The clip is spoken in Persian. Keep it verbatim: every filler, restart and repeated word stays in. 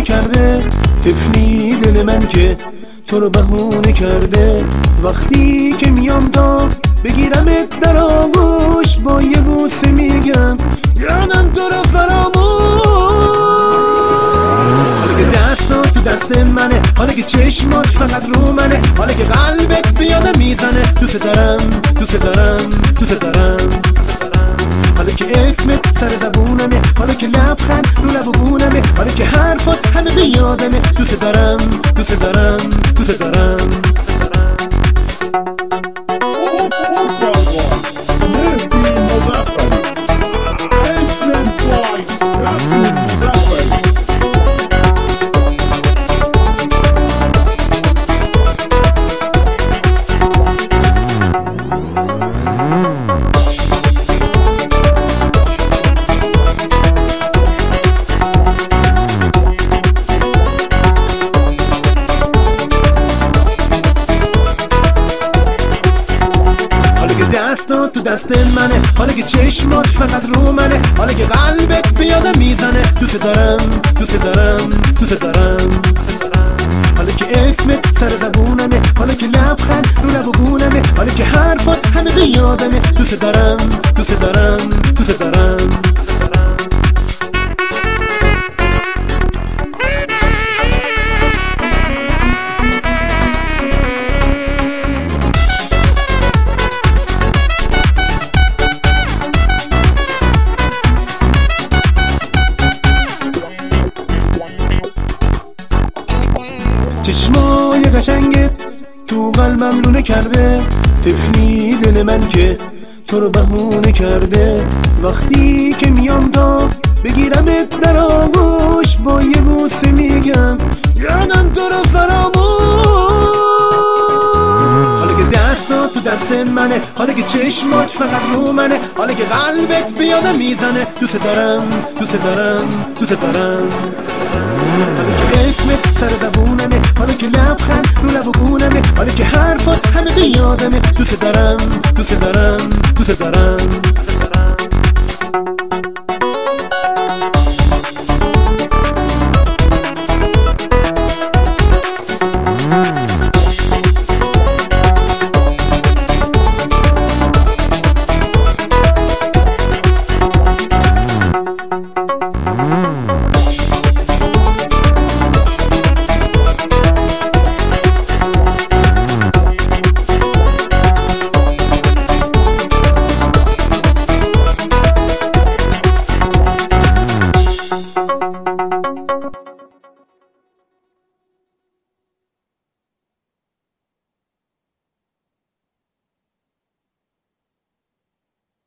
بهونه کرده، طفلی دل من که تو رو بهونه کرده. وقتی که میام تا بگیرمت در آغوش، با یه بوسه میگم یادم تو رو فراموش. حالا که دستات تو دست منه، حالا که چشمات فقط رو منه، حالا که قلبت بیادم میزنه دوست دارم دوست دارم دوست دارم. حالا که اسمت سر زبونمه، حالا که لبخند رو لب و گونمه، حالا که حرفات همه بیادمه دوست دارم دوست دارم دوست دارم. دستات تو دست منه، حالا که چشمات فقط رو منه، حالا که قلبت بیادم میزنه دوست دارم دوست دارم دوست دارم. حالا که اسمت سر زبونمه، حالا که لبخند رو لب و گونمه، حالا که حرفات همه بیادمه دوست دارم دوست دارم دوست دارم. چشمای قشنگت تو قلبم لونه کرده، طفلی دل من که تو رو بهونه کرده. وقتی که میام تا بگیرمت در آغوش، با یه بوسه میگم یادم تو رو فراموش. حالا که دستات تو دست منه، حالا که چشمات فقط رو منه، حالا که قلبت بیادم میزنه دوست دارم دوست دارم دوست دارم. حالا که اسمت سر زبونمه، حالا که لبخند رو لب و گونمه، حالا که حرفات همه بیادمه دوست دارم دوست دارم دوست دارم. Mm-hmm.